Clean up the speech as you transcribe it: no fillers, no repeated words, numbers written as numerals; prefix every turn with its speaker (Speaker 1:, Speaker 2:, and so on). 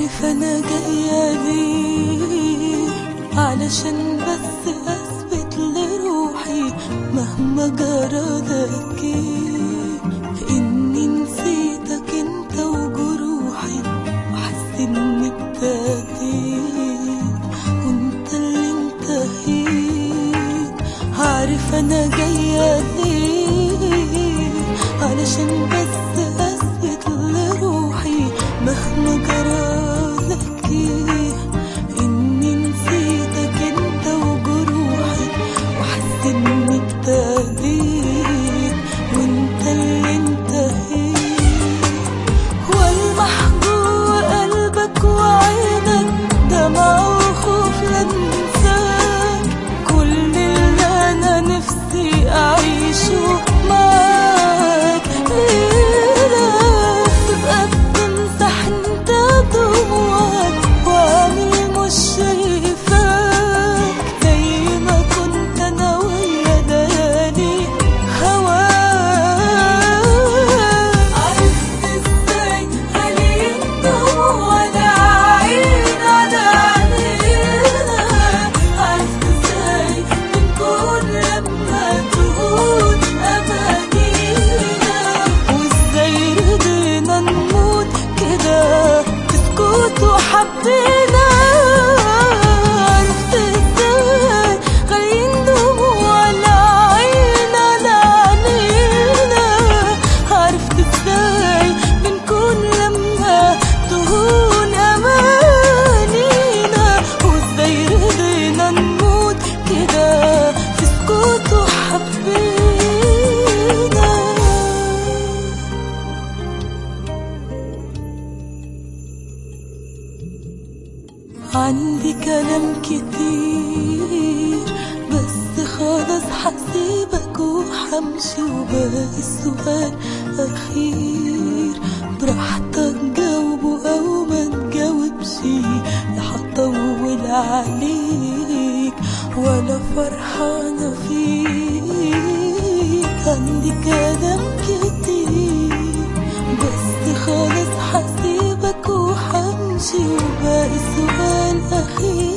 Speaker 1: عارف انا جاية ليه، علشان بس اثبت لروحي مهما جرى لك اني نسيتك انت وجروحي، واحس اني ابتديت وانت اللي انتهيت. عارف انا جاية ليه، علشان بس اثبت لروحي مهما جرالك اني نسيتك انت وجروحي، واحس اني ابتديت وانت اللي انتهيت. والمح جوه قلبك وعينك دمع وخوف لانساك، كل اللي انا نفسي اعيشه معاك. ليلة تبقى بتمسح انت دموعك وعامل مش شايفاك، زي ما كنت انا ويا ليالي هواك. عرفت ازاي خليك دموع العين على عينينا، عرفت ازاي بنكون لما تهون امانينا، وازاي رضينا نموت كده في سكوت وحبينا. عرفت ازاي غاليين دموع العين على عينينا، عرفت ازاي بنكون لما تهون امانينا، وازاي رضينا نموت كده في سكوت وحبينا. عندي كلام كتير بس خلاص حسيبك وحمشي، وباقي السؤال أخير براحتك جاوبه أو ما تجاوبش، لا هطول عليك ولا فرحانة فيك. عندي كلام كتير بس خلاص حسيبك وحمشي، وباقي السؤال أخير